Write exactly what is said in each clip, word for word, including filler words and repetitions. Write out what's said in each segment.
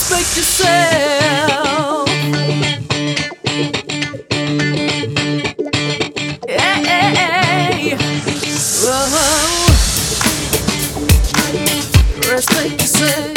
respect yourself. Hey, whoa. Respect yourself.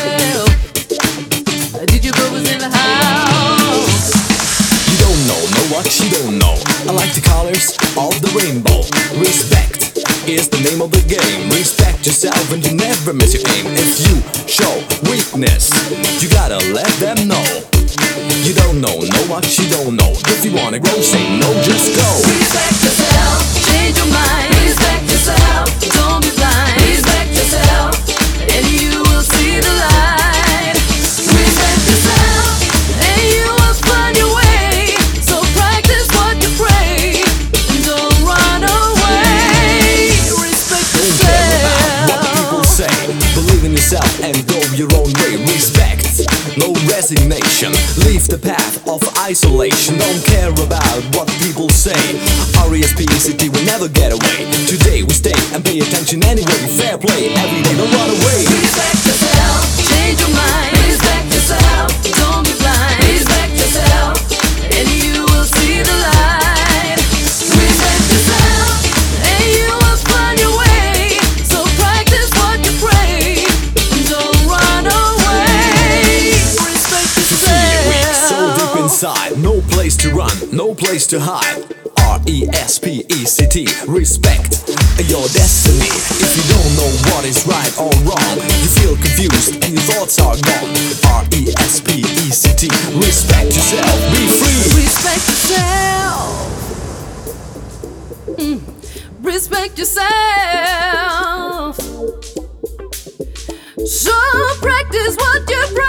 D J Bubba's in the house. You don't know, know what you don't know. I like the colors of the rainbow. Respect is the name of the game. Respect yourself and you never miss your aim. If you show weakness, you gotta let them know. You don't know, know what you don't know. If you wanna grow, say no, just go. Respect yourself, change your mind. Respect yourself, don't be blind. Respect yourself, and you will see the light. Respect yourself, and you will find your way. So practice what you pray, and don't run away. Respect Don't care about what yourself. people say. Believe in yourself and go your own way. Respect, no resignation. Leave the path of isolation. Don't care about what people say. R E S P E C T will never get away. Today we stay and pay attention anyway. Fair play, every day, don't run away. Respect yourself, change your mind. Respect yourself, don't be blind. Respect yourself, and you will see the light. Respect yourself, and you will find your way. So practice what you pray, and don't run away. Respect You feel you're weak, so deep yourself. inside. No place to run, no place to hide. R E S P E C T, respect your destiny. If you don't know what is right or wrong, you feel confused and your thoughts are gone. R E S P E C T, respect yourself, be free. Respect yourself. Mm. Respect yourself. So practice what you